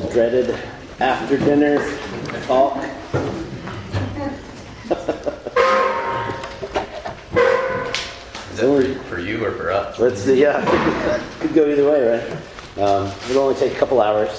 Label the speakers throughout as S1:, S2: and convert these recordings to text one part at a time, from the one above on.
S1: dreaded after dinner talk.
S2: Is that for you or for us?
S1: Let's see, yeah. Could go either way, right? It'll only take a couple hours.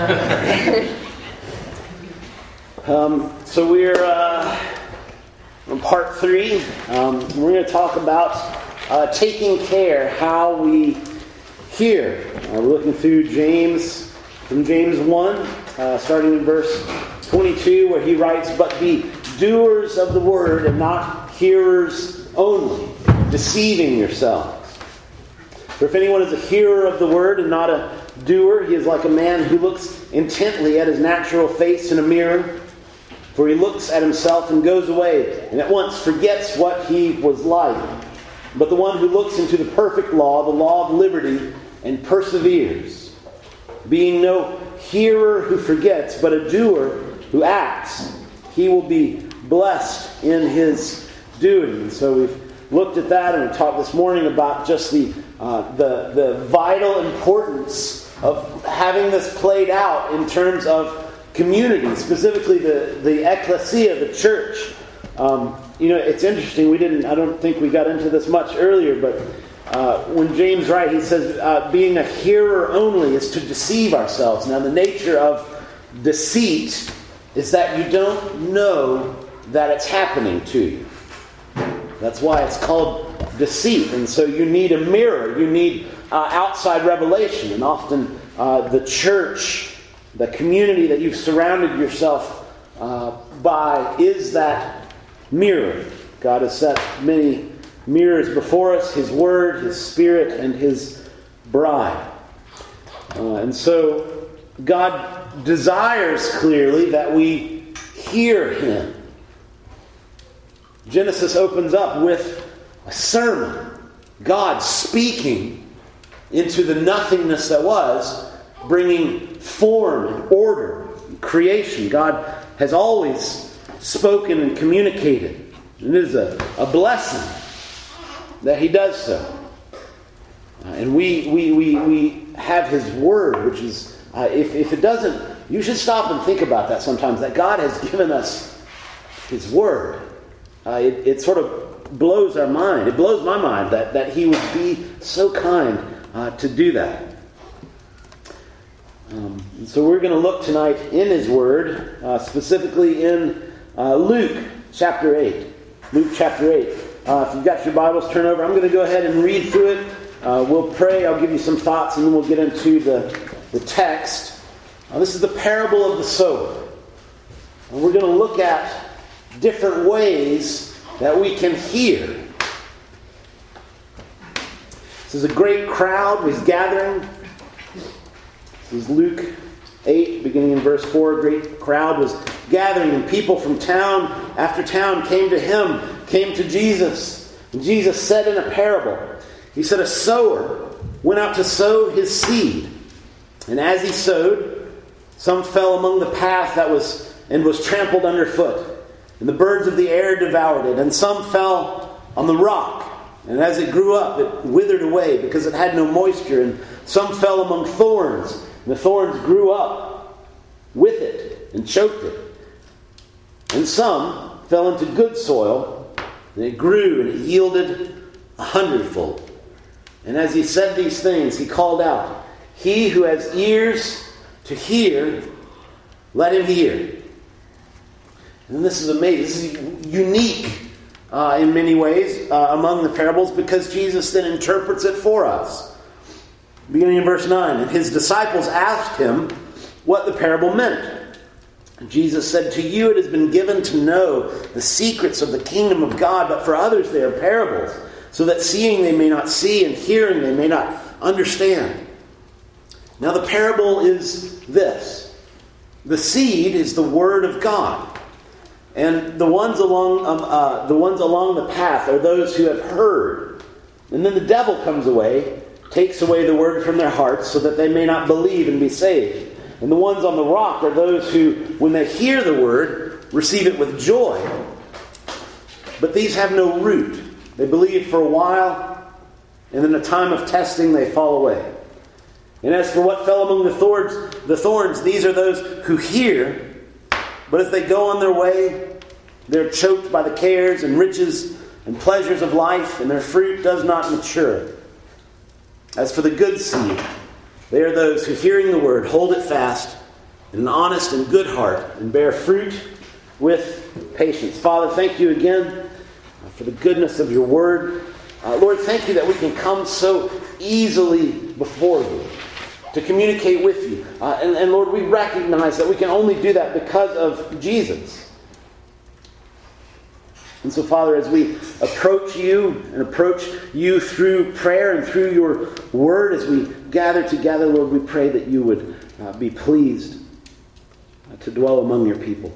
S1: So we're on part 3. We're going to talk about taking care, how we hear. We're looking through James, from James 1, starting in verse 22, where he writes, "But be doers of the word and not hearers only, deceiving yourselves. For if anyone is a hearer of the word and not a doer, he is like a man who looks intently at his natural face in a mirror. For he looks at himself and goes away, and at once forgets what he was like. But the one who looks into the perfect law, the law of liberty, and perseveres, being no hearer who forgets, but a doer who acts, he will be blessed in his doing." And so we've looked at that, and we talked this morning about just the vital importance of having this played out in terms of community, specifically the ecclesia, the church. It's interesting. I don't think we got into this much earlier, but when James writes, he says, being a hearer only is to deceive ourselves. Now, the nature of deceit is that you don't know that it's happening to you. That's why it's called deceit. And so you need a mirror. You need outside revelation. And often the church, the community that you've surrounded yourself by, is that mirror. God has set many mirrors before us: His Word, His Spirit, and His bride. And so God desires clearly that we hear Him. Genesis opens up with a sermon. God speaking into the nothingness that was, bringing form and order and creation. God has always spoken and communicated. And it is a blessing that He does so. And we have His Word, which is, if it doesn't, you should stop and think about that sometimes, that God has given us His Word. It sort of blows our mind. It blows my mind that He would be so kind to do that. So we're going to look tonight in His Word, specifically in Luke chapter 8. Luke chapter 8. If you've got your Bibles, turn over. I'm going to go ahead and read through it. We'll pray. I'll give you some thoughts, and then we'll get into the text. This is the parable of the sower. And we're going to look at different ways that we can hear. This is a great crowd was gathering. This is Luke 8, beginning in verse 4. A great crowd was gathering, and people from town after town came to Jesus. And Jesus said in a parable, He said, "A sower went out to sow his seed. And as he sowed, some fell among the path and was trampled underfoot. And the birds of the air devoured it. And some fell on the rock. And as it grew up, it withered away because it had no moisture. And some fell among thorns. And the thorns grew up with it and choked it. And some fell into good soil. And it grew and it yielded 100-fold. And as he said these things, he called out, 'He who has ears to hear, let him hear.'" And this is amazing. This is unique in many ways among the parables, because Jesus then interprets it for us. Beginning in verse 9, "And his disciples asked him what the parable meant. And Jesus said, 'To you it has been given to know the secrets of the kingdom of God, but for others they are parables, so that seeing they may not see, and hearing they may not understand.' Now the parable is this. The seed is the word of God. And the ones along the path are those who have heard. And then the devil comes away, takes away the word from their hearts, so that they may not believe and be saved. And the ones on the rock are those who, when they hear the word, receive it with joy. But these have no root. They believe for a while, and in a time of testing they fall away. And as for what fell among the thorns, these are those who hear, but as they go on their way, they're choked by the cares and riches and pleasures of life, and their fruit does not mature. As for the good seed, they are those who, hearing the word, hold it fast in an honest and good heart, and bear fruit with patience. Father, thank you again for the goodness of your word. Lord, thank you that we can come so easily before you to communicate with you. And Lord, we recognize that we can only do that because of Jesus. And so, Father, as we approach you and approach you through prayer and through your word, as we gather together, Lord, we pray that you would be pleased to dwell among your people.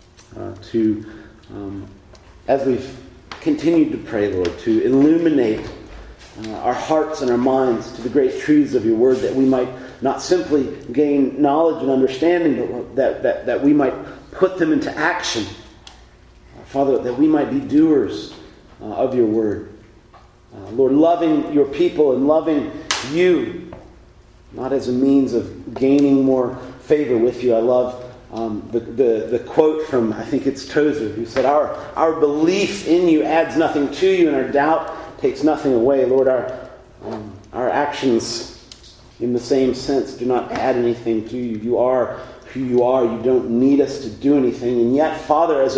S1: As we've continued to pray, Lord, to illuminate our hearts and our minds to the great truths of your word, that we might not simply gain knowledge and understanding, but that we might put them into action. Father, that we might be doers of your word. Lord, loving your people and loving you, not as a means of gaining more favor with you. I love the quote from, I think it's Tozer, who said, our belief in you adds nothing to you, and our doubt takes nothing away. Lord, our actions, in the same sense, do not add anything to you. You are who you are. You don't need us to do anything. And yet, Father, as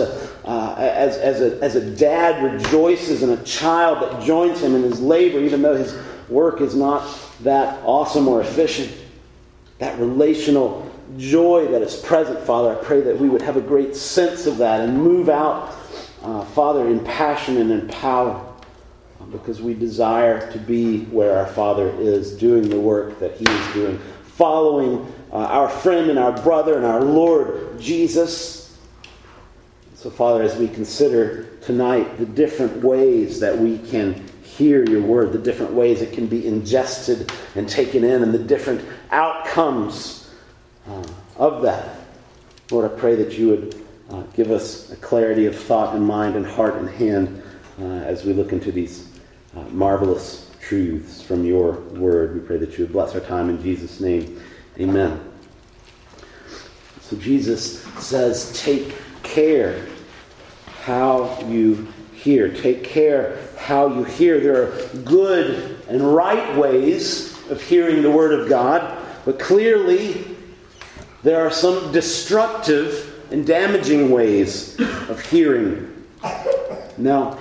S1: a dad rejoices in a child that joins him in his labor, even though his work is not that awesome or efficient, that relational joy that is present, Father, I pray that we would have a great sense of that and move out, Father, in passion and in power, because we desire to be where our Father is, doing the work that he is doing, following our friend and our brother and our Lord Jesus. So, Father, as we consider tonight the different ways that we can hear your word, the different ways it can be ingested and taken in, and the different outcomes of that, Lord, I pray that you would give us a clarity of thought and mind and heart and hand as we look into these marvelous truths from your word. We pray that you would bless our time in Jesus' name. Amen. So Jesus says, take care how you hear. Take care how you hear. There are good and right ways of hearing the word of God, but clearly there are some destructive and damaging ways of hearing. Now,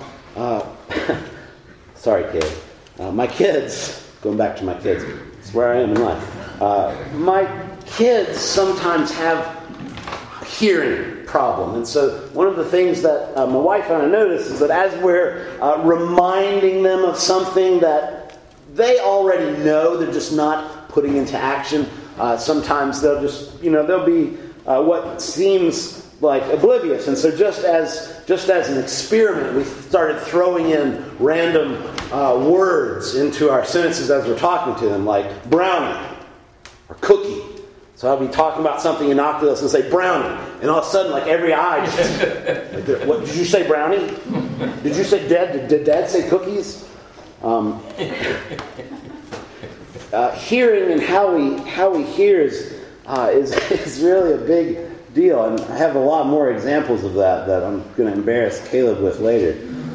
S1: sorry, Kay. My kids, going back to my kids, it's where I am in life. My kids sometimes have a hearing problem. And so one of the things that my wife and I notice is that as we're reminding them of something that they already know, they're just not putting into action, sometimes they'll just, they'll be what seems like oblivious. And so just as an experiment, we started throwing in random words into our sentences as we're talking to them, like brownie or cookie. So I'll be talking about something innocuous and say brownie, and all of a sudden, like every eye, just, what did you say, brownie? Did you say Dad? Did Dad say cookies? Hearing and how we hear is really a big deal, and I have a lot more examples of that I'm going to embarrass Caleb with later.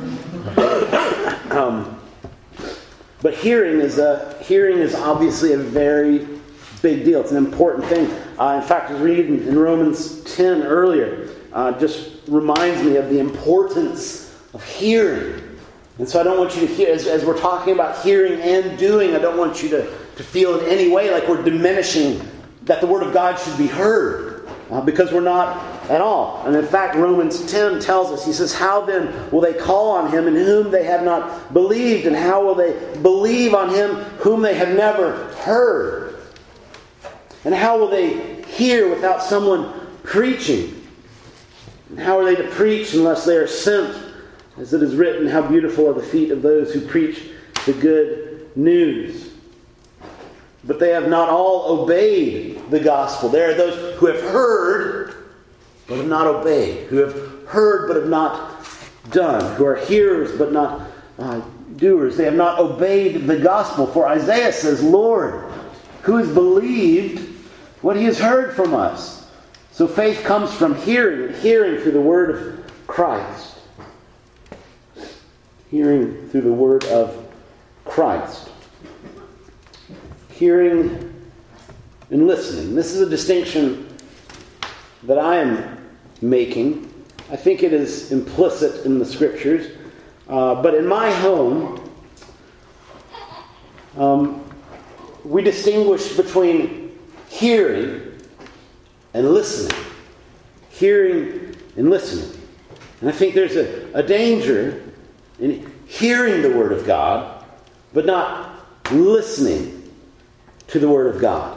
S1: But hearing is obviously a very big deal. It's an important thing. In fact, I was reading in Romans 10 earlier. Just reminds me of the importance of hearing. And so I don't want you to hear, as we're talking about hearing and doing, I don't want you to feel in any way like we're diminishing that the Word of God should be heard. Because we're not at all. And in fact, Romans 10 tells us, he says, how then will they call on him in whom they have not believed? And how will they believe on him whom they have never heard? And how will they hear without someone preaching? And how are they to preach unless they are sent? As it is written, how beautiful are the feet of those who preach the good news. But they have not all obeyed the gospel. There are those who have heard, but have not obeyed. Who have heard, but have not done. Who are hearers, but not doers. They have not obeyed the gospel. For Isaiah says, Lord, who has believed what he has heard from us. So faith comes from hearing through the word of Christ. Hearing through the word of Christ. Hearing and listening. This is a distinction that I am making. I think it is implicit in the Scriptures. But in my home, we distinguish between hearing and listening. Hearing and listening. And I think there's a danger in hearing the Word of God, but not listening to the Word of God.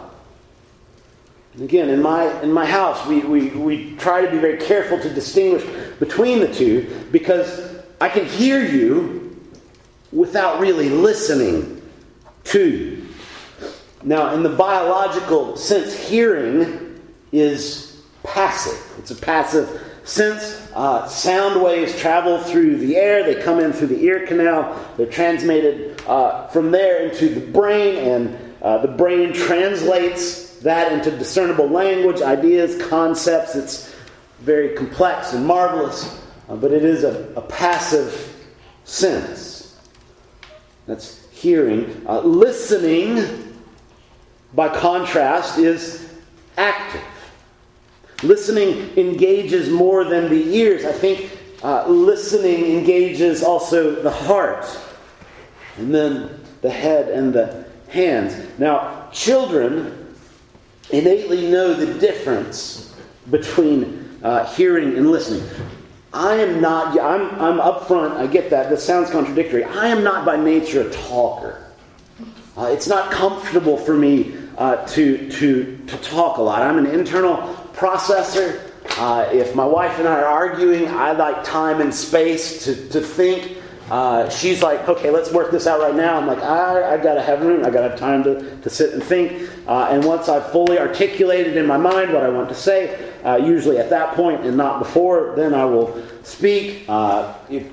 S1: And again, in my house, we try to be very careful to distinguish between the two, because I can hear you without really listening to you. Now, in the biological sense, hearing is passive. It's a passive sense. Sound waves travel through the air. They come in through the ear canal. They're transmitted from there into the brain, and the brain translates that into discernible language, ideas, concepts. It's very complex and marvelous, but it is a passive sense. That's hearing. Listening, by contrast, is active. Listening engages more than the ears. I think listening engages also the heart, and then the head and the hands. Now, children innately know the difference between hearing and listening. I'm upfront, I get that. This sounds contradictory. I am not by nature a talker. It's not comfortable for me to talk a lot. I'm an internal processor. If my wife and I are arguing, I like time and space to think. She's like, okay, let's work this out right now. I'm like, I gotta have room. I gotta have time to sit and think. And once I've fully articulated in my mind what I want to say, usually at that point and not before, then I will speak. If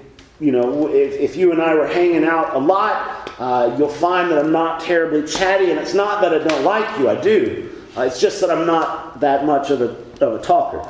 S1: you and I were hanging out a lot, you'll find that I'm not terribly chatty, and it's not that I don't like you. I do. It's just that I'm not that much of a talker.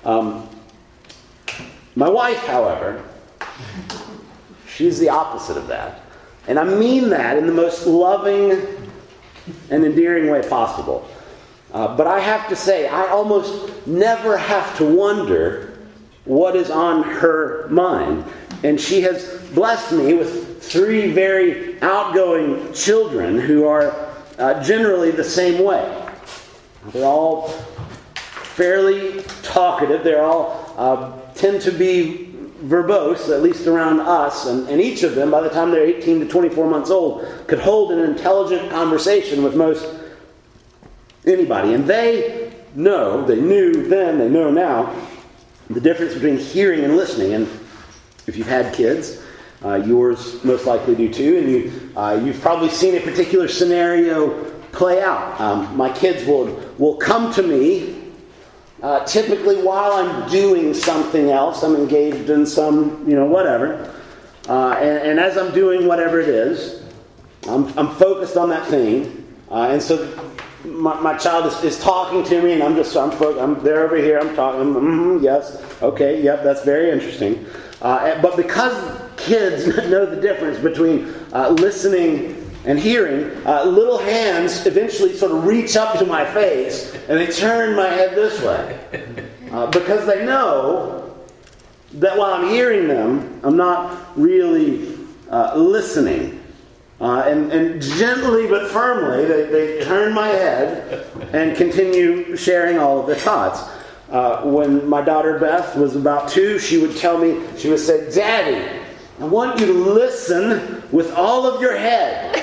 S1: My wife, however, she's the opposite of that. And I mean that in the most loving and endearing way possible. But I have to say, I almost never have to wonder what is on her mind. And she has blessed me with 3 very outgoing children who are generally the same way. They're all fairly talkative. They all tend to be verbose, at least around us, and each of them, by the time they're 18 to 24 months old, could hold an intelligent conversation with most anybody. And they knew then, they know now, the difference between hearing and listening. And if you've had kids, yours most likely do too, and you've probably seen a particular scenario play out. My kids will come to me typically while I'm doing something else. I'm engaged in some, whatever. And as I'm doing whatever it is, I'm focused on that thing. And so my child is talking to me, and I'm there over here, I'm talking, yes, okay, yep, that's very interesting. But because kids know the difference between listening and hearing, little hands eventually sort of reach up to my face and they turn my head this way. Because they know that while I'm hearing them, I'm not really listening. And gently but firmly, they turn my head and continue sharing all of their thoughts. When my daughter Beth was about 2, she would say, "Daddy, I want you to listen with all of your head."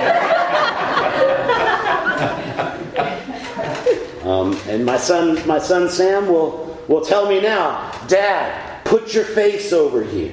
S1: And my son Sam will tell me now, "Dad, put your face over here."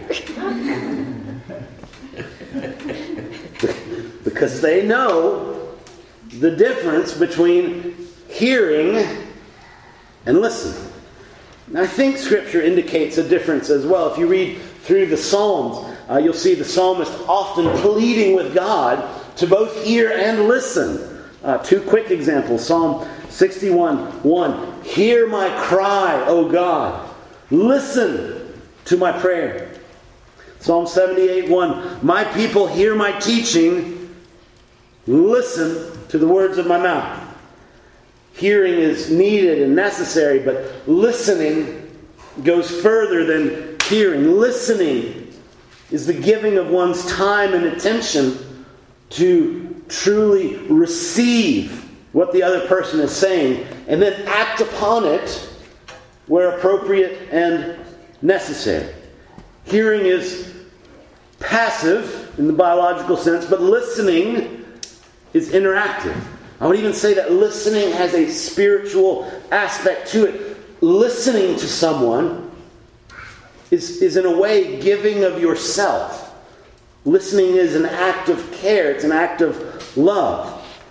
S1: Because they know the difference between hearing and listening. And I think Scripture indicates a difference as well. If you read through the Psalms, you'll see the psalmist often pleading with God to both hear and listen. Two quick examples. Psalm 61:1. Hear my cry, O God. Listen to my prayer. Psalm 78:1. My people hear my teaching. Listen to the words of my mouth. Hearing is needed and necessary, but listening goes further than hearing. Listening is the giving of one's time and attention to truly receive what the other person is saying and then act upon it where appropriate and necessary. Hearing is passive in the biological sense, but listening is interactive. I would even say that listening has a spiritual aspect to it. Listening to someone is in a way giving of yourself. Listening is an act of care. It's an act of love.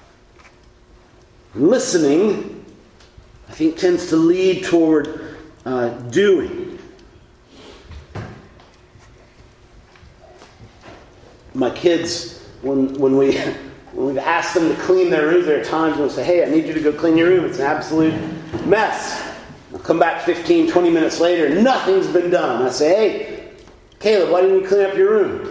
S1: Listening, I think, tends to lead toward doing. My kids, when we've asked them to clean their rooms, there are times when we say, hey, I need you to go clean your room. It's an absolute mess. I'll come back 15, 20 minutes later, and nothing's been done. I say, hey, Caleb, why didn't you clean up your room?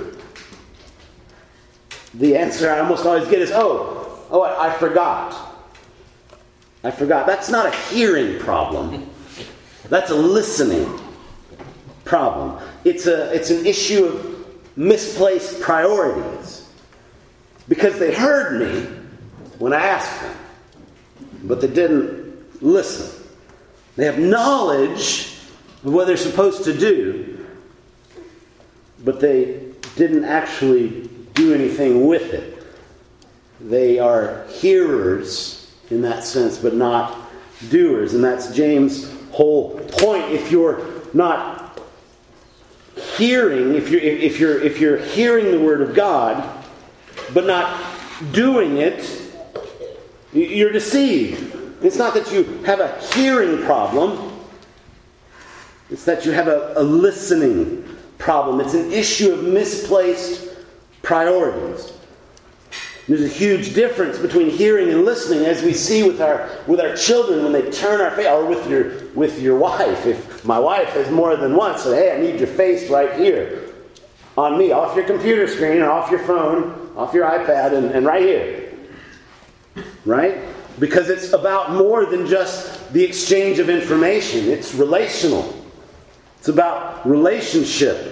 S1: The answer I almost always get is, I forgot. I forgot. That's not a hearing problem. That's a listening problem. It's an issue of misplaced priorities. Because they heard me when I asked them, but they didn't listen. They have knowledge of what they're supposed to do, but they didn't actually do anything with it. They are hearers in that sense, but not doers. And that's James' whole point. If you're not hearing, if you're hearing the Word of God, but not doing it, you're deceived. It's not that you have a hearing problem. It's that you have a listening problem. It's an issue of misplaced priorities. There's a huge difference between hearing and listening, as we see with our children when they turn our face, or with your wife. If my wife has more than once said, hey, I need your face right here on me, off your computer screen or off your phone, off your iPad, and right here. Right? Because it's about more than just the exchange of information. It's relational. It's about relationship.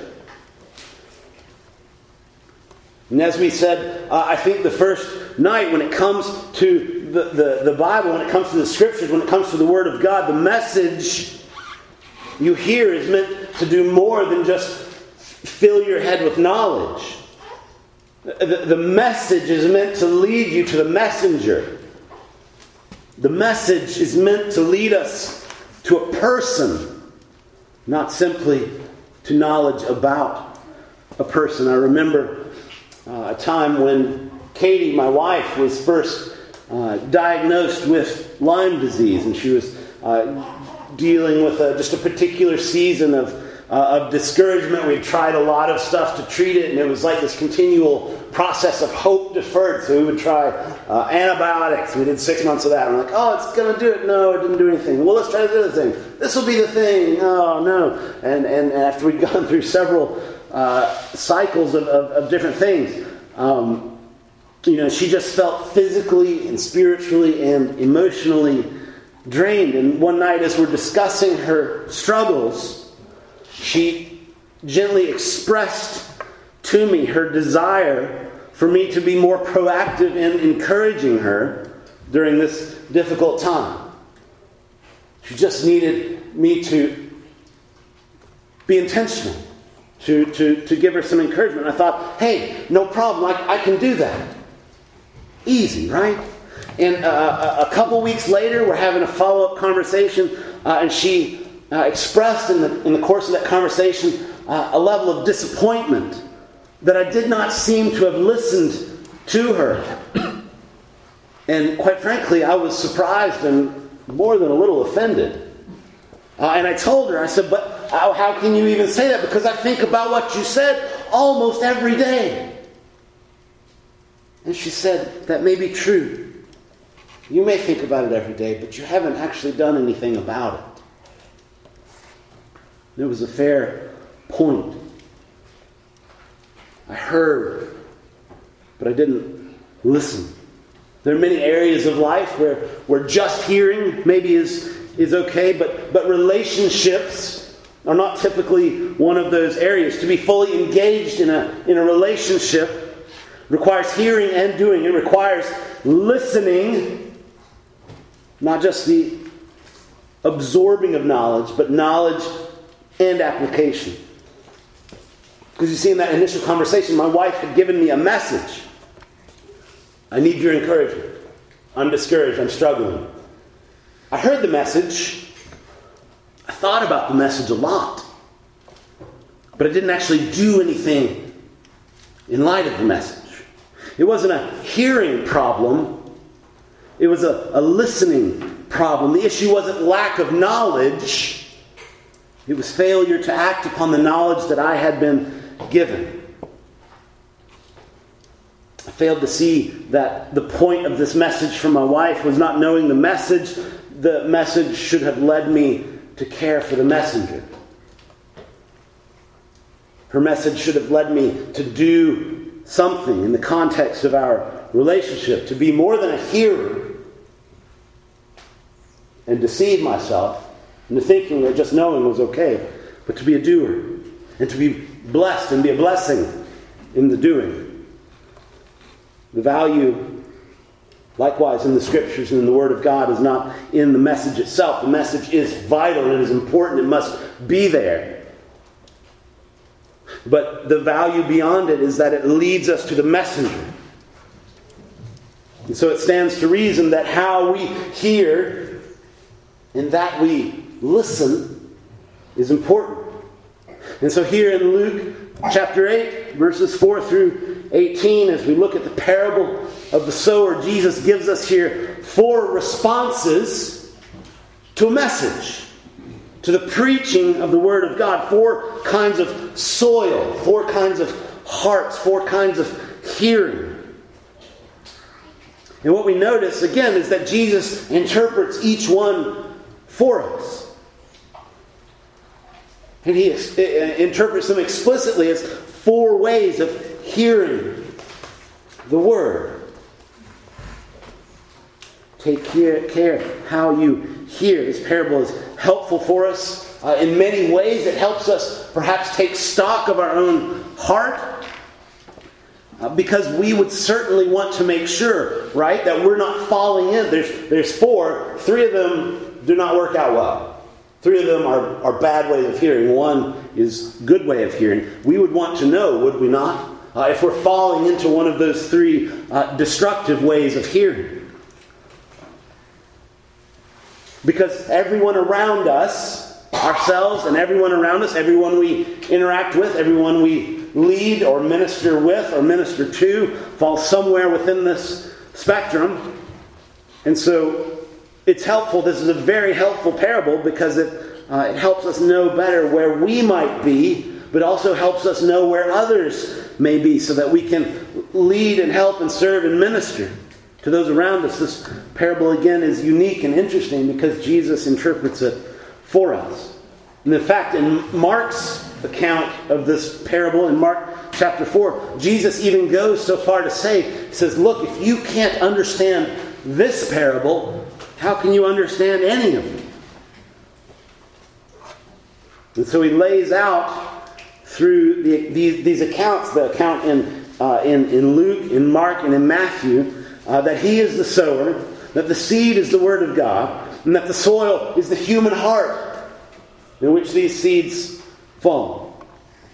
S1: And as we said, I think the first night, when it comes to the Bible, when it comes to the Scriptures, when it comes to the Word of God, the message you hear is meant to do more than just fill your head with knowledge. The message is meant to lead you to the messenger. The message is meant to lead us to a person, not simply to knowledge about a person. I remember a time when Katie, my wife, was first diagnosed with Lyme disease, and she was dealing with just a particular season of discouragement. We tried a lot of stuff to treat it, and it was like this continual process of hope deferred. So we would try antibiotics. We did 6 months of that. I'm like, it's going to do it. No, it didn't do anything. Well, let's try the other thing. This will be the thing. Oh, no. And after we'd gone through several cycles of different things, she just felt physically and spiritually and emotionally drained. And one night, as we're discussing her struggles, she gently expressed to me her desire for me to be more proactive in encouraging her during this difficult time. She just needed me to be intentional, to give her some encouragement. I thought, hey, no problem, I can do that. Easy, right? And a couple weeks later, we're having a follow-up conversation, and she expressed in the course of that conversation a level of disappointment that I did not seem to have listened to her. And quite frankly, I was surprised and more than a little offended. And I told her, I said, but how can you even say that? Because I think about what you said almost every day. And she said, that may be true. You may think about it every day, but you haven't actually done anything about it. It was a fair point. I heard, but I didn't listen. There are many areas of life where just hearing maybe is okay, but relationships are not typically one of those areas. To be fully engaged in a relationship requires hearing and doing. It requires listening, not just the absorbing of knowledge, but knowledge and application. Because you see, in that initial conversation, my wife had given me a message. I need your encouragement. I'm discouraged. I'm struggling. I heard the message. I thought about the message a lot. But I didn't actually do anything in light of the message. It wasn't a hearing problem. It was a listening problem. The issue wasn't lack of knowledge. It was failure to act upon the knowledge that I had been given. I failed to see that the point of this message from my wife was not knowing the message. The message should have led me to care for the messenger. Her message should have led me to do something in the context of our relationship, to be more than a hearer and deceive myself into thinking that just knowing was okay, but to be a doer and to be blessed and be a blessing in the doing. The value, likewise, in the Scriptures and in the Word of God is not in the message itself. The message is vital. It is important. It must be there. But the value beyond it is that it leads us to the messenger. And so it stands to reason that how we hear and that we listen is important. And so here in Luke chapter 8, verses 4 through 18, as we look at the parable of the sower, Jesus gives us here 4 responses to a message, to the preaching of the Word of God. 4 kinds of soil, 4 kinds of hearts, 4 kinds of hearing. And what we notice, again, is that Jesus interprets each one for us. And he interprets them explicitly as 4 ways of hearing the Word. Take care how you hear. This parable is helpful for us in many ways. It helps us perhaps take stock of our own heart, because we would certainly want to make sure, right, that we're not falling in. There's 4. 3 of them do not work out well. 3 of them are bad ways of hearing. 1 is good way of hearing. We would want to know, would we not, if we're falling into one of those 3 destructive ways of hearing. Because everyone around us, ourselves and everyone around us, everyone we interact with, everyone we lead or minister with or minister to, falls somewhere within this spectrum. And so it's helpful. This is a very helpful parable because it helps us know better where we might be, but also helps us know where others may be so that we can lead and help and serve and minister to those around us. This parable, again, is unique and interesting because Jesus interprets it for us. And in fact, in Mark's account of this parable, in Mark chapter 4, Jesus even goes so far to say, he says, look, if you can't understand this parable, how can you understand any of them? And so he lays out through these accounts, the account in Luke, in Mark, and in Matthew, that he is the sower, that the seed is the Word of God, and that the soil is the human heart in which these seeds fall.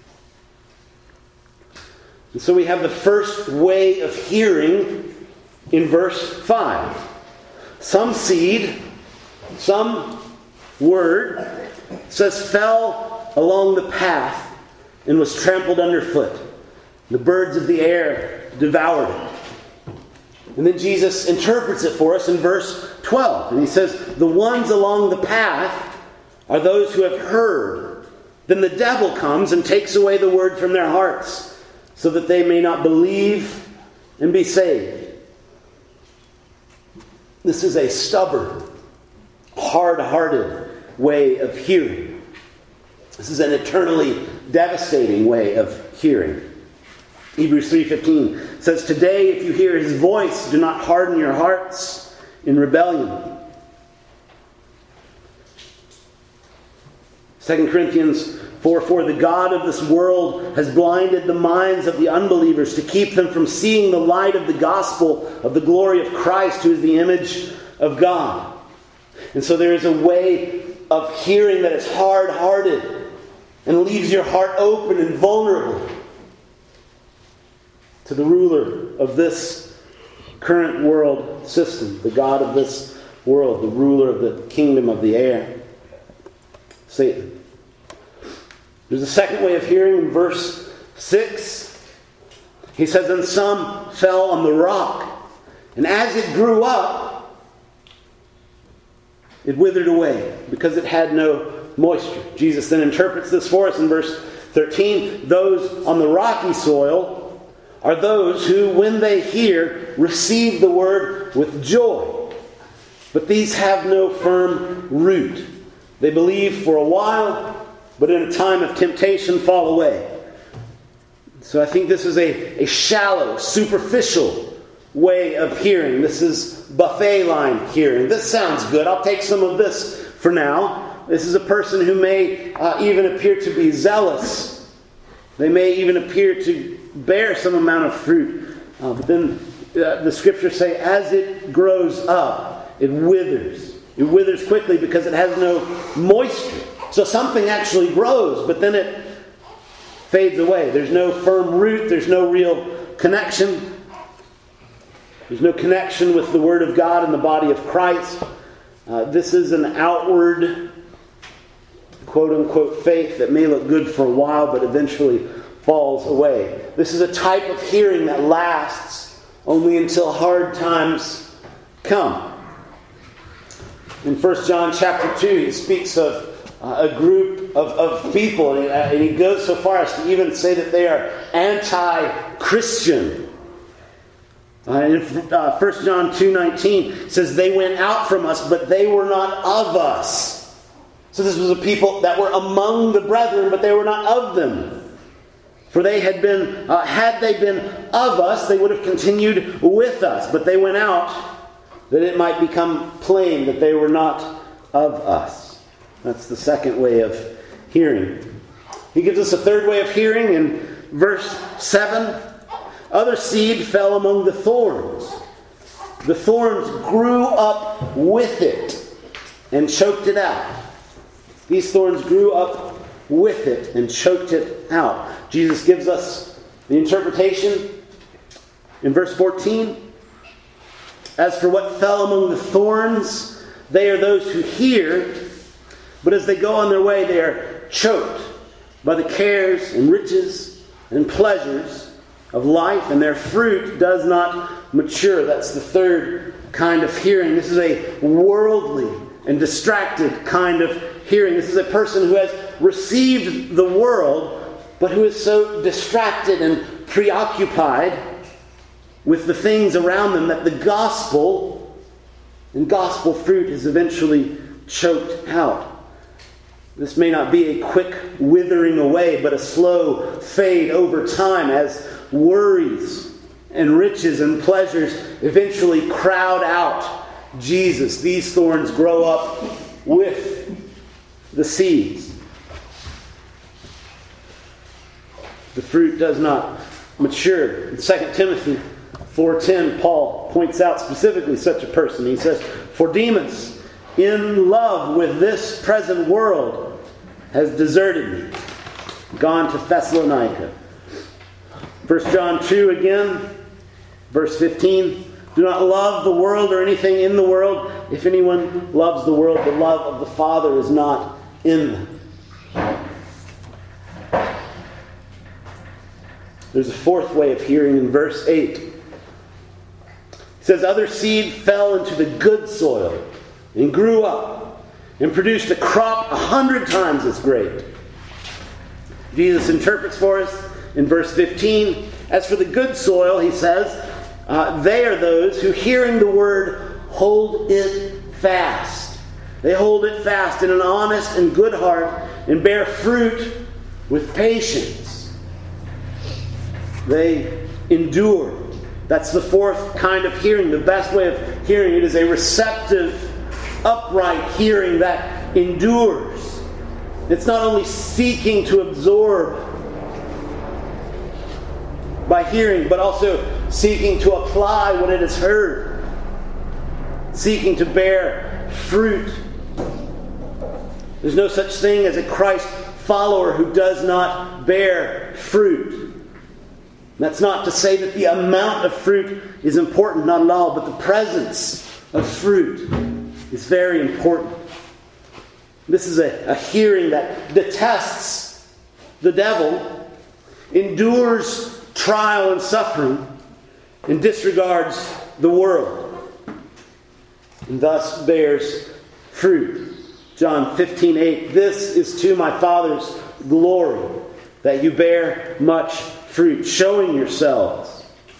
S1: And so we have the first way of hearing in verse 5. Some seed, some word, says fell along the path and was trampled underfoot. The birds of the air devoured it. And then Jesus interprets it for us in verse 12. And he says, the ones along the path are those who have heard. Then the devil comes and takes away the word from their hearts, so that they may not believe and be saved. This is a stubborn, hard-hearted way of hearing. This is an eternally devastating way of hearing. Hebrews 3:15 says, "Today, if you hear His voice, do not harden your hearts in rebellion." 2 Corinthians 4:4, "The God of this world has blinded the minds of the unbelievers to keep them from seeing the light of the gospel of the glory of Christ, who is the image of God." And so there is a way of hearing that is hard-hearted and leaves your heart open and vulnerable to the ruler of this current world system, the God of this world, the ruler of the kingdom of the air, Satan. There's a second way of hearing in verse 6. He says, "And some fell on the rock, and as it grew up, it withered away, because it had no moisture." Jesus then interprets this for us in verse 13. "Those on the rocky soil are those who, when they hear, receive the word with joy. But these have no firm root. They believe for a while, but in a time of temptation fall away." So I think this is a shallow, superficial way of hearing. This is buffet line hearing. This sounds good. I'll take some of this for now. This is a person who may even appear to be zealous. They may even appear to bear some amount of fruit. But then the scriptures say, as it grows up, it withers. It withers quickly because it has no moisture. So something actually grows, but then it fades away. There's no firm root. There's no real connection. There's no connection with the Word of God and the body of Christ. This is an outward, quote-unquote, faith that may look good for a while, but eventually falls away. This is a type of hearing that lasts only until hard times come. In 1 John chapter 2, he speaks of a group of people, and he goes so far as to even say that they are anti-Christian. In 1 John 2:19, it says, "They went out from us, but they were not of us." So this was a people that were among the brethren, but they were not of them. For they had been, had they been of us, they would have continued with us. But they went out that it might become plain that they were not of us. That's the second way of hearing. He gives us a third way of hearing in verse 7. "Other seed fell among the thorns. The thorns grew up with it and choked it out." These thorns grew up with it and choked it out. Jesus gives us the interpretation in verse 14. "As for what fell among the thorns, they are those who hear, but as they go on their way, they are choked by the cares and riches and pleasures of life, and their fruit does not mature." That's the third kind of hearing. This is a worldly and distracted kind of hearing. This is a person who has received the world, but who is so distracted and preoccupied with the things around them that the gospel and gospel fruit is eventually choked out. This may not be a quick withering away, but a slow fade over time as worries and riches and pleasures eventually crowd out Jesus. These thorns grow up with the seeds. The fruit does not mature. In 2 Timothy 4:10, Paul points out specifically such a person. He says, "For Demas, in love with this present world, has deserted me, gone to Thessalonica." 1 John 2 again, verse 15. "Do not love the world or anything in the world. If anyone loves the world, the love of the Father is not in them." There's a fourth way of hearing in verse 8. It says, "Other seed fell into the good soil and grew up and produced a crop 100 times as great." Jesus interprets for us in verse 15. "As for the good soil," he says, "they are those who, hearing the word, hold it fast. They hold it fast in an honest and good heart and bear fruit with patience. They endure. That's the fourth kind of hearing. The best way of hearing it is a receptive, upright hearing that endures. It's not only seeking to absorb by hearing, but also seeking to apply what it has heard. Seeking to bear fruit. There's no such thing as a Christ follower who does not bear fruit. That's not to say that the amount of fruit is important, not at all, but the presence of fruit is very important. This is a hearing that detests the devil, endures trial and suffering, and disregards the world, and thus bears fruit. John 15:8, "This is to my Father's glory, that you bear much fruit, showing yourselves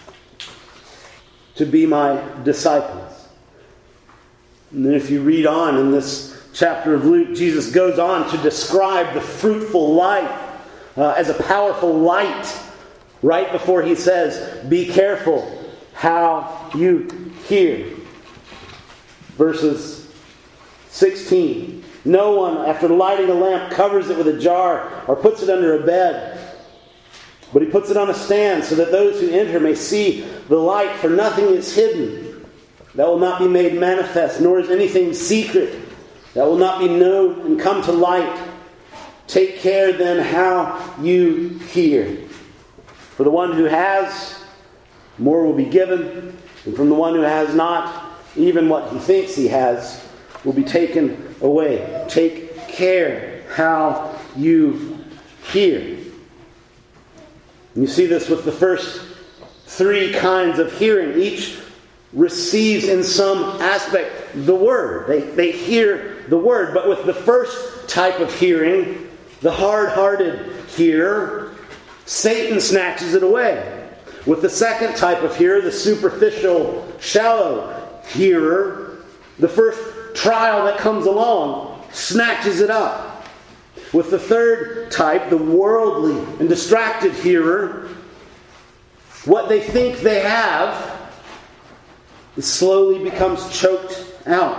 S1: to be my disciples." And then if you read on in this chapter of Luke, Jesus goes on to describe the fruitful life as a powerful light right before he says, "Be careful how you hear." Verses 16, "No one, after lighting a lamp, covers it with a jar or puts it under a bed, but he puts it on a stand so that those who enter may see the light. For nothing is hidden that will not be made manifest, nor is anything secret that will not be known and come to light. Take care then how you hear. For the one who has, more will be given, and from the one who has not, even what he thinks he has will be taken away. Take care how you hear." And you see this with the first three kinds of hearing. Each receives in some aspect the Word. They hear the Word. But with the first type of hearing, the hard-hearted hearer, Satan snatches it away. With the second type of hearer, the superficial, shallow hearer, the first trial that comes along snatches it up. With the third type, the worldly and distracted hearer, what they think they have slowly becomes choked out.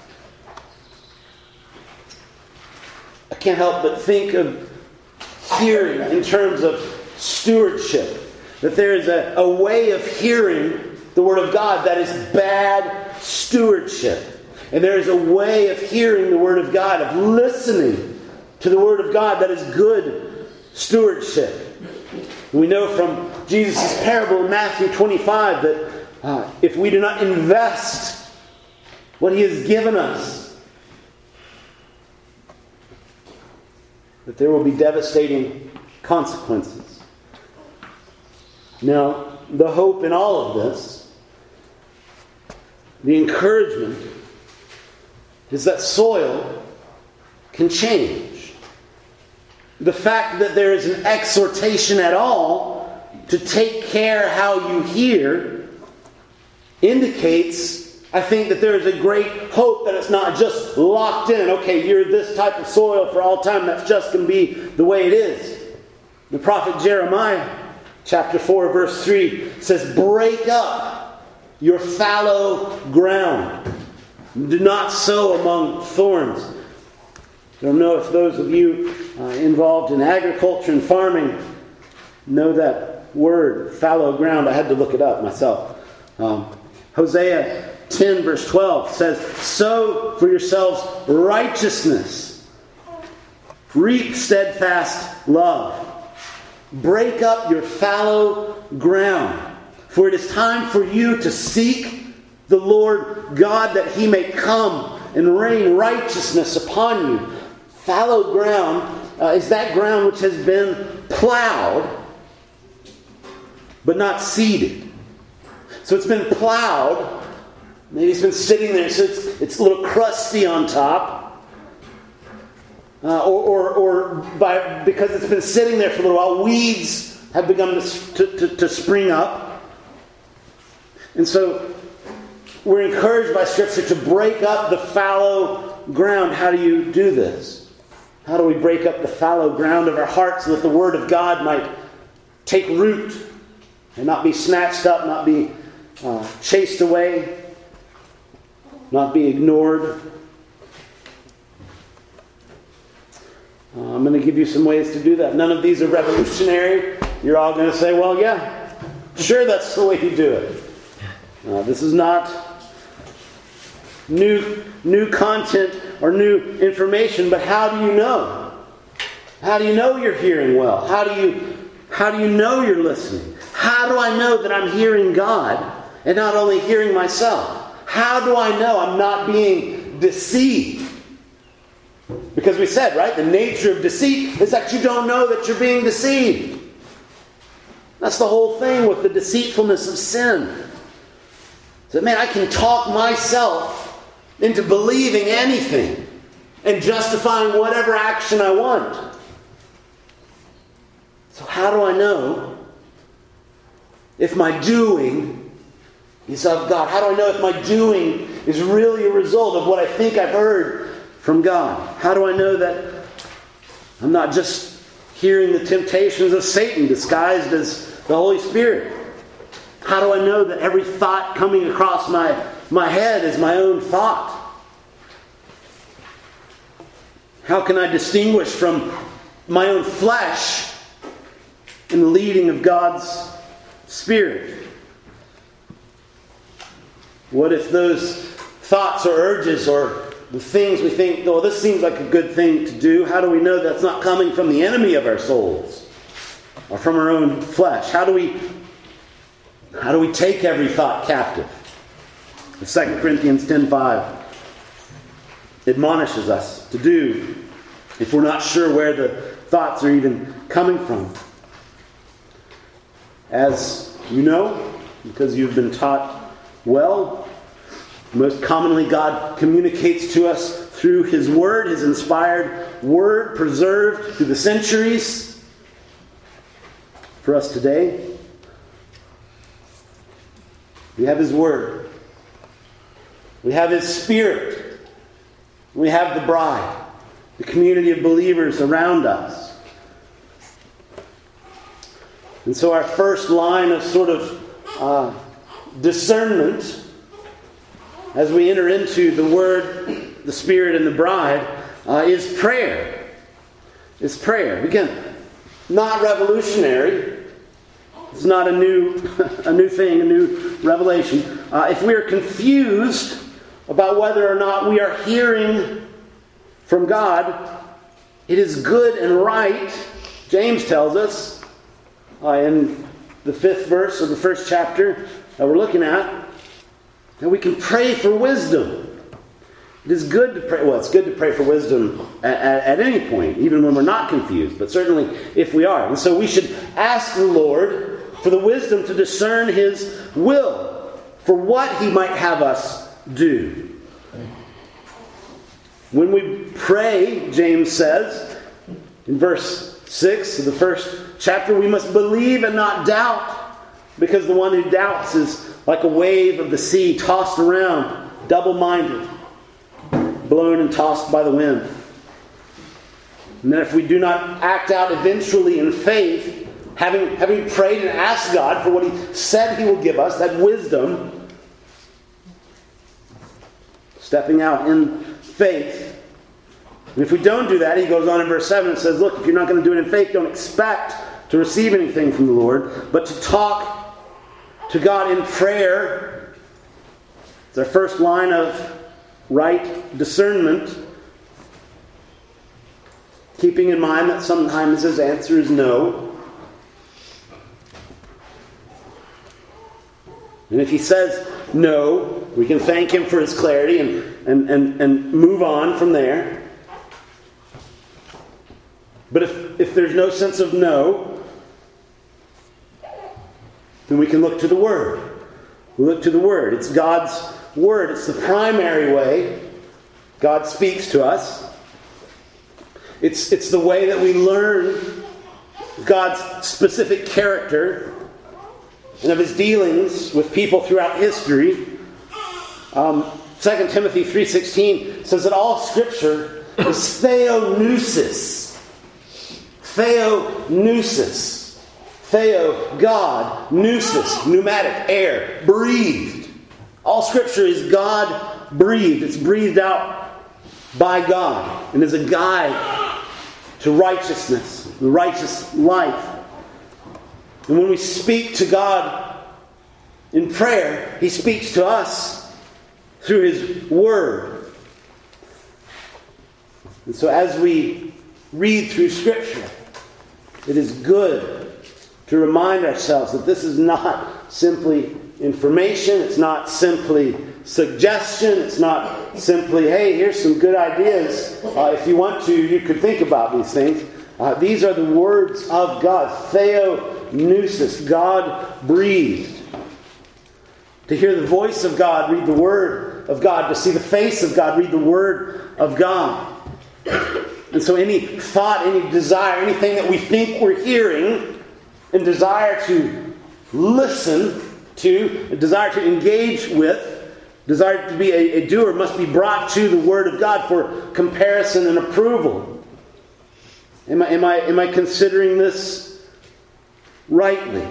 S1: I can't help but think of hearing in terms of stewardship. That there is a way of hearing the Word of God that is bad stewardship. And there is a way of hearing the Word of God, of listening to the Word of God, that is good stewardship. We know from Jesus' parable in Matthew 25 that if we do not invest what He has given us, that there will be devastating consequences. Now, the hope in all of this, the encouragement, is that soil can change. The fact that there is an exhortation at all to take care how you hear indicates, I think, that there is a great hope that it's not just locked in. Okay, you're this type of soil for all time. That's just going to be the way it is. The prophet Jeremiah, chapter 4, verse 3, says, "Break up your fallow ground. Do not sow among thorns." I don't know if those of you involved in agriculture and farming know that word, fallow ground. I had to look it up myself. Hosea 10 verse 12 says, "Sow for yourselves righteousness. Reap steadfast love. Break up your fallow ground. For it is time for you to seek the Lord God, that He may come and rain righteousness upon you." Fallow ground is that ground which has been plowed, but not seeded. So it's been plowed. Maybe it's been sitting there, so it's a little crusty on top. Because it's been sitting there for a little while, weeds have begun to spring up. And so we're encouraged by Scripture to break up the fallow ground. How do you do this? How do we break up the fallow ground of our hearts so that the Word of God might take root and not be snatched up, not be chased away, not be ignored? I'm going to give you some ways to do that. None of these are revolutionary. You're all going to say, well, yeah, sure, that's the way you do it. This is not new content or new information, but how do you know? How do you know you're hearing well? How do you know you're listening? How do I know that I'm hearing God and not only hearing myself? How do I know I'm not being deceived? Because we said, right, the nature of deceit is that you don't know that you're being deceived. That's the whole thing with the deceitfulness of sin. So, man, I can talk myself into believing anything and justifying whatever action I want. So how do I know if my doing is of God? How do I know if my doing is really a result of what I think I've heard from God? How do I know that I'm not just hearing the temptations of Satan disguised as the Holy Spirit? How do I know that every thought coming across my head is my own thought? How can I distinguish from my own flesh in the leading of God's Spirit? What if those thoughts or urges or the things we think, oh, this seems like a good thing to do, how do we know that's not coming from the enemy of our souls or from our own flesh? How do we take every thought captive? 2 Corinthians 10:5 admonishes us to do if we're not sure where the thoughts are even coming from. As you know, because you've been taught well, most commonly God communicates to us through His Word, His inspired Word, preserved through the centuries for us today. We have His Word. We have His Spirit. We have the bride, the community of believers around us. And so our first line of sort of discernment as we enter into the Word, the Spirit, and the bride is prayer. Is prayer. Again, not revolutionary. It's not a new thing, a new revelation. If we are confused about whether or not we are hearing from God, it is good and right, James tells us in the 5th verse of the 1st chapter that we're looking at, that we can pray for wisdom. It is good to pray. Well, it's good to pray for wisdom at any point, even when we're not confused, but certainly if we are. And so we should ask the Lord for the wisdom to discern His will, for what He might have us do. When we pray, James says, in verse 6 of the 1st chapter, we must believe and not doubt, because the one who doubts is like a wave of the sea tossed around, double-minded, blown and tossed by the wind. And then if we do not act out eventually in faith, having prayed and asked God for what He said He will give us, that wisdom, stepping out in faith. And if we don't do that, he goes on in verse 7 and says, look, if you're not going to do it in faith, don't expect to receive anything from the Lord, but to talk to God in prayer. It's our first line of right discernment. Keeping in mind that sometimes His answer is no. And if He says no, we can thank Him for His clarity and move on from there. But if there's no sense of no, then we can look to the Word. We look to the Word. It's God's Word. It's the primary way God speaks to us. It's the way that we learn God's specific character and of His dealings with people throughout history. 2 Timothy 3:16 says that all Scripture is theonousis. Theonousis. Theo, God. Nousis, pneumatic, air, breathed. All Scripture is God-breathed. It's breathed out by God and is a guide to righteousness, the righteous life. And when we speak to God in prayer, He speaks to us through His Word. And so as we read through Scripture, it is good to remind ourselves that this is not simply information, it's not simply suggestion, it's not simply, hey, here's some good ideas. If you want to, you could think about these things. These are the words of God. Theonousis, God breathed. To hear the voice of God, read the Word of God. To see the face of God, read the Word of God. And so any thought, any desire, anything that we think we're hearing and desire to listen to, desire to engage with, desire to be a doer must be brought to the Word of God for comparison and approval. Am I considering this rightly?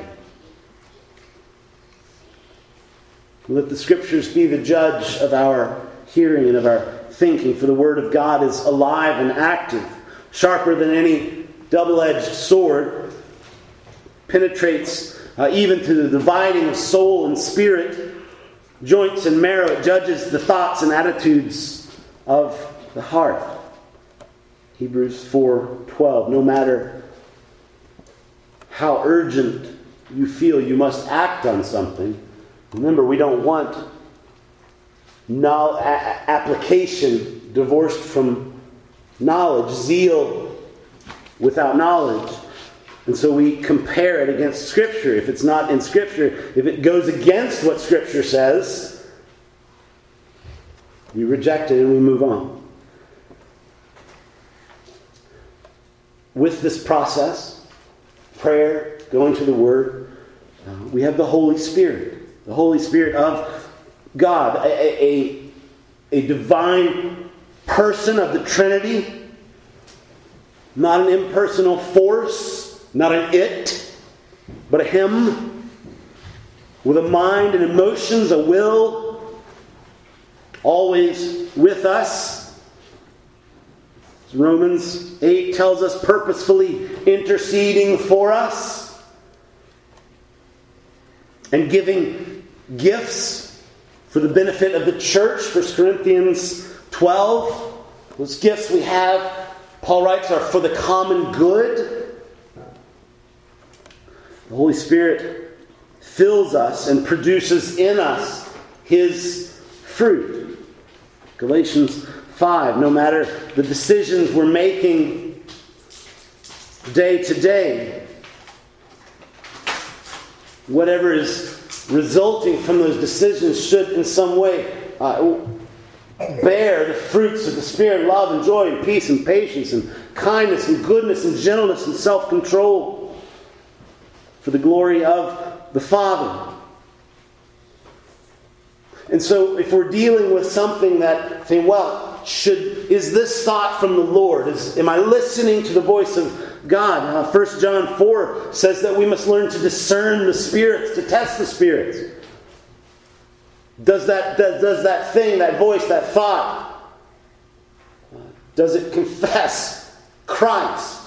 S1: Let the Scriptures be the judge of our hearing and of our thinking, for the Word of God is alive and active, sharper than any double-edged sword, penetrates even to the dividing of soul and spirit, joints and marrow. It judges the thoughts and attitudes of the heart. Hebrews 4:12. No matter how urgent you feel you must act on something, remember, we don't want application divorced from knowledge, zeal without knowledge. And so we compare it against Scripture. If it's not in Scripture, if it goes against what Scripture says, we reject it and we move on. With this process, prayer, going to the Word, we have the Holy Spirit. The Holy Spirit of God, a divine person of the Trinity, not an impersonal force, not an it, but a Him, with a mind and emotions, a will, always with us. As Romans 8 tells us, purposefully interceding for us and giving gifts for the benefit of the church. 1 Corinthians 12. Those gifts we have, Paul writes, are for the common good. The Holy Spirit fills us and produces in us His fruit. Galatians 5. No matter the decisions we're making day to day, whatever is resulting from those decisions should in some way bear the fruits of the Spirit, love and joy and peace and patience and kindness and goodness and gentleness and self-control, for the glory of the Father. And so if we're dealing with something that, say, well, is this thought from the Lord? Am I listening to the voice of God? 1 John 4 says that we must learn to discern the spirits, to test the spirits. Does that thing, that voice, that thought, does it confess Christ?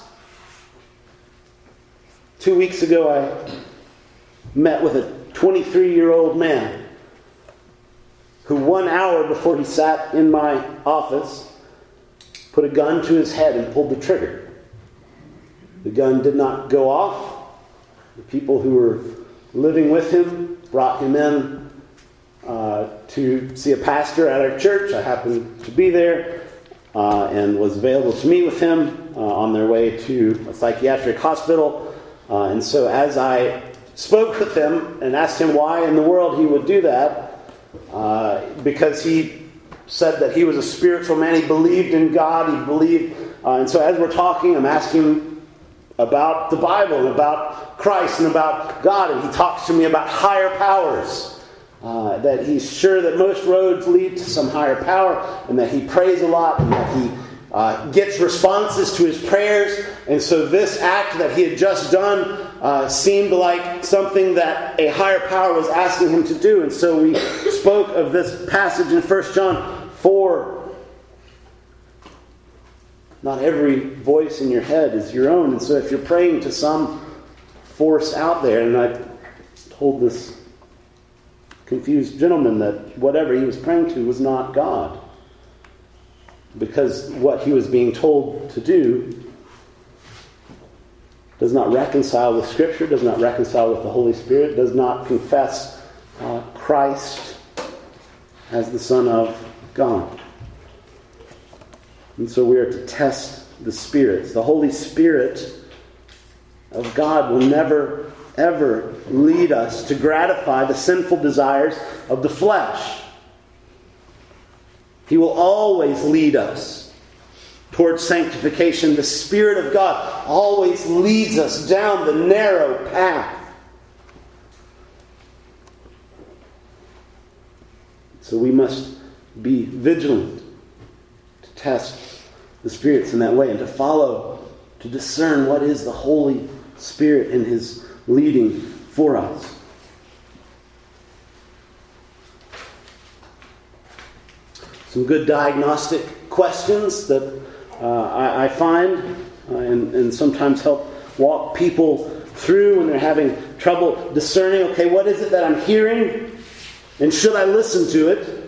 S1: 2 weeks ago I met with a 23-year-old man who 1 hour before he sat in my office put a gun to his head and pulled the trigger. The gun did not go off. The people who were living with him brought him in to see a pastor at our church. I happened to be there and was available to meet with him on their way to a psychiatric hospital. And so as I spoke with him and asked him why in the world he would do that, because he said that he was a spiritual man, he believed in God, he believed, and so as we're talking, I'm asking about the Bible and about Christ and about God, and he talks to me about higher powers. that he's sure that most roads lead to some higher power, and that he prays a lot, and that he gets responses to his prayers. And so this act that he had just done seemed like something that a higher power was asking him to do. And so we spoke of this passage in 1 John 4. Not every voice in your head is your own. And so if you're praying to some force out there, and I told this confused gentleman that whatever he was praying to was not God, because what he was being told to do does not reconcile with Scripture, does not reconcile with the Holy Spirit, does not confess Christ as the Son of God. And so we are to test the spirits. The Holy Spirit of God will never, ever lead us to gratify the sinful desires of the flesh. He will always lead us towards sanctification. The Spirit of God always leads us down the narrow path. So we must be vigilant to test the spirits in that way and to follow, to discern what is the Holy Spirit in His leading for us. Some good diagnostic questions that I find and sometimes help walk people through when they're having trouble discerning, okay, what is it that I'm hearing? And should I listen to it?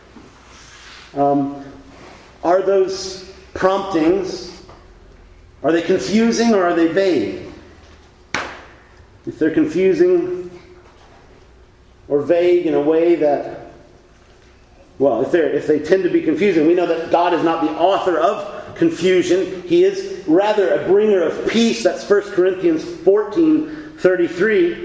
S1: Are those promptings, are they confusing or are they vague? If they're confusing or vague in a way that, well, if they tend to be confusing, we know that God is not the author of confusion. He is rather a bringer of peace. That's 1 Corinthians 14:33.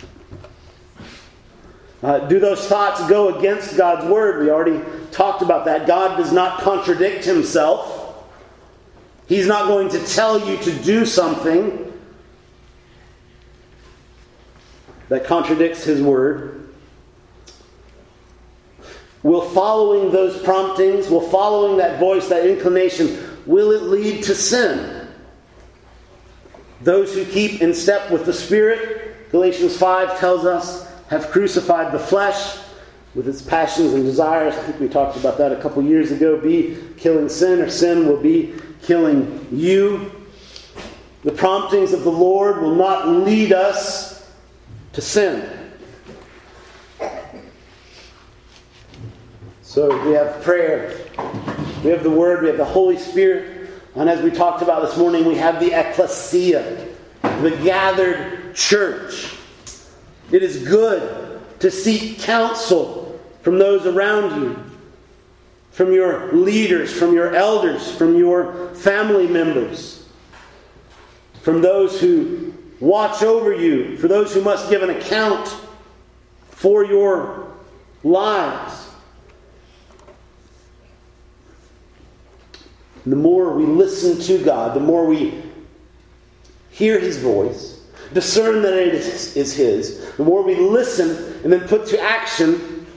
S1: Do those thoughts go against God's word? We already talked about that. God does not contradict Himself. He's not going to tell you to do something that contradicts His word. Will following those promptings, will following that voice, that inclination, will it lead to sin? Those who keep in step with the Spirit, Galatians 5 tells us, have crucified the flesh with its passions and desires. I think we talked about that a couple years ago. Be killing sin, or sin will be killing you. The promptings of the Lord will not lead us to sin. So we have prayer, we have the Word, we have the Holy Spirit, and as we talked about this morning, we have the ecclesia, the gathered church. It is good to seek counsel from those around you, from your leaders, from your elders, from your family members, from those who watch over you, for those who must give an account for your lives. The more we listen to God, the more we hear His voice, discern that it is His, the more we listen and then put to action,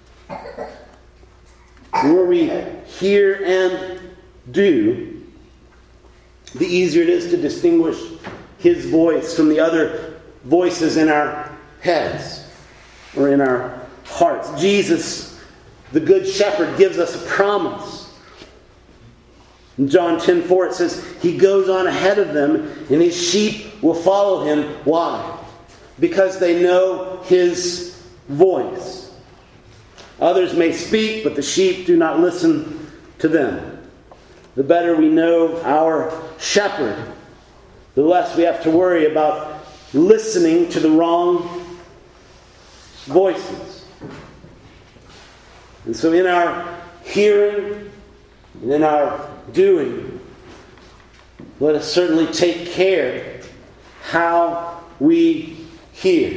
S1: the more we hear and do, the easier it is to distinguish His voice from the other voices in our heads or in our hearts. Jesus, the Good Shepherd, gives us a promise. In John 10:4 it says, He goes on ahead of them and His sheep will follow Him. Why? Because they know His voice. Others may speak, but the sheep do not listen to them. The better we know our shepherd, the less we have to worry about listening to the wrong voices. And so in our hearing and in our doing, let us certainly take care how we hear.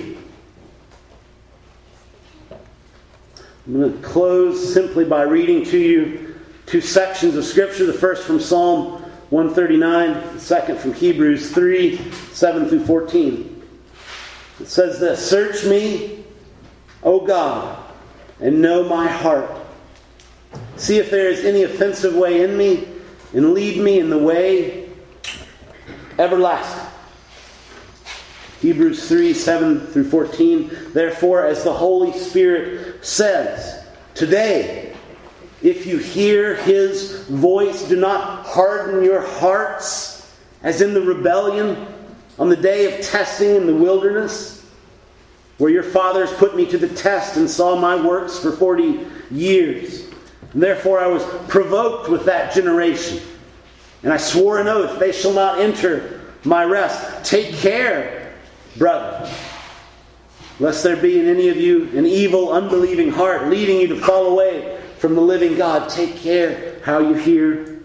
S1: I'm going to close simply by reading to you two sections of Scripture. The first from Psalm 139, the second from Hebrews 3, 7 through 14. It says this, Search me, O God, and know my heart. See if there is any offensive way in me, and lead me in the way everlasting. Hebrews 3, 7 through 14. Therefore, as the Holy Spirit says, today, if you hear His voice, do not harden your hearts, as in the rebellion on the day of testing in the wilderness, where your fathers put me to the test and saw my works for 40 years. And therefore I was provoked with that generation. And I swore an oath, they shall not enter my rest. Take care, brother, lest there be in any of you an evil, unbelieving heart, leading you to fall away from the living God. Take care how you hear.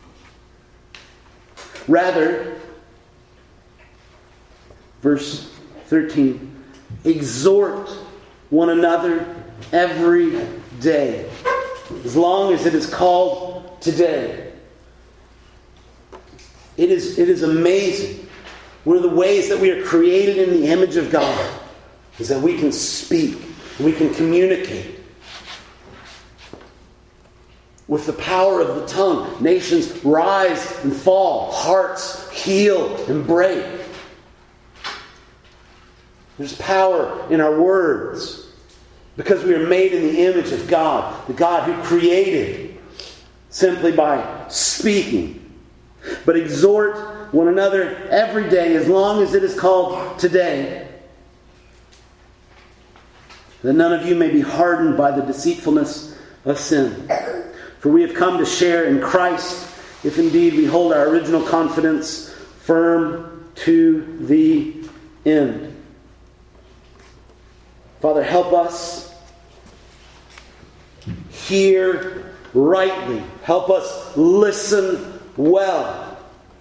S1: Rather, verse 13, exhort one another every day, as long as it is called today. It is amazing. One of the ways that we are created in the image of God is that we can speak, we can communicate. With the power of the tongue, nations rise and fall, hearts heal and break. There's power in our words because we are made in the image of God, the God who created simply by speaking. But exhort one another every day, as long as it is called today, that none of you may be hardened by the deceitfulness of sin. For we have come to share in Christ, if indeed we hold our original confidence firm to the end. Father, help us hear rightly. Help us listen well.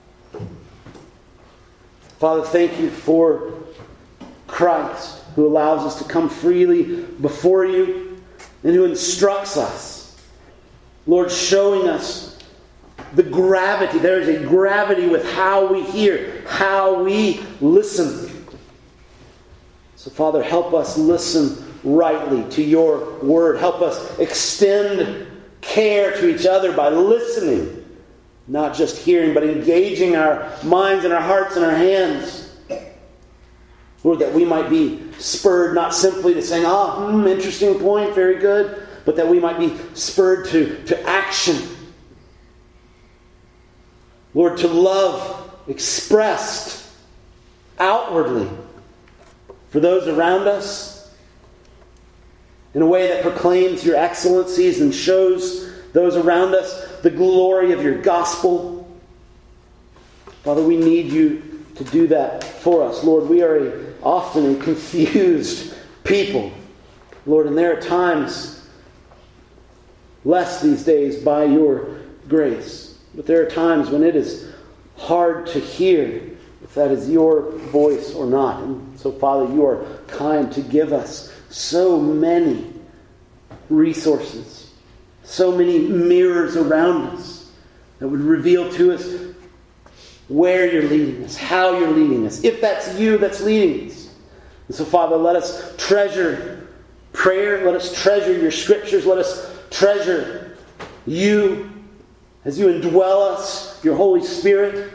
S1: Father, thank you for Christ, who allows us to come freely before you and who instructs us. Lord, showing us the gravity. There is a gravity with how we hear, how we listen. So, Father, help us listen rightly to your word. Help us extend care to each other by listening. Not just hearing, but engaging our minds and our hearts and our hands. Lord, that we might be spurred not simply to saying, interesting point, very good, but that we might be spurred to action. Lord, to love expressed outwardly for those around us in a way that proclaims your excellencies and shows those around us the glory of your gospel. Father, we need you to do that for us. Lord, we are often a confused people. Lord, and there are times, less these days by your grace, but there are times when it is hard to hear if that is your voice or not. And so, Father, you are kind to give us so many resources, so many mirrors around us that would reveal to us where you're leading us, how you're leading us, if that's you that's leading us. And so, Father, let us treasure prayer. Let us treasure your scriptures. Let us treasure you as you indwell us, your Holy Spirit.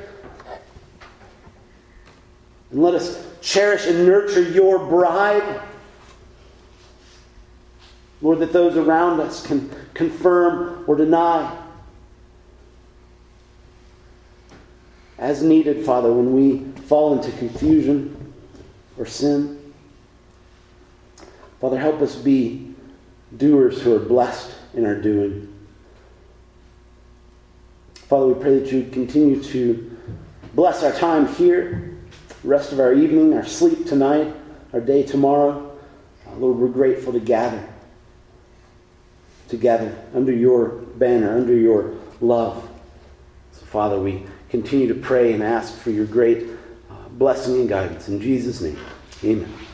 S1: And let us cherish and nurture your bride. Lord, that those around us can confirm or deny as needed, Father, when we fall into confusion or sin. Father, help us be doers who are blessed in our doing. Father, we pray that you continue to bless our time here, the rest of our evening, our sleep tonight, our day tomorrow. Lord, we're grateful to gather together under your banner, under your love. So, Father, we continue to pray and ask for your great blessing and guidance. In Jesus' name, amen.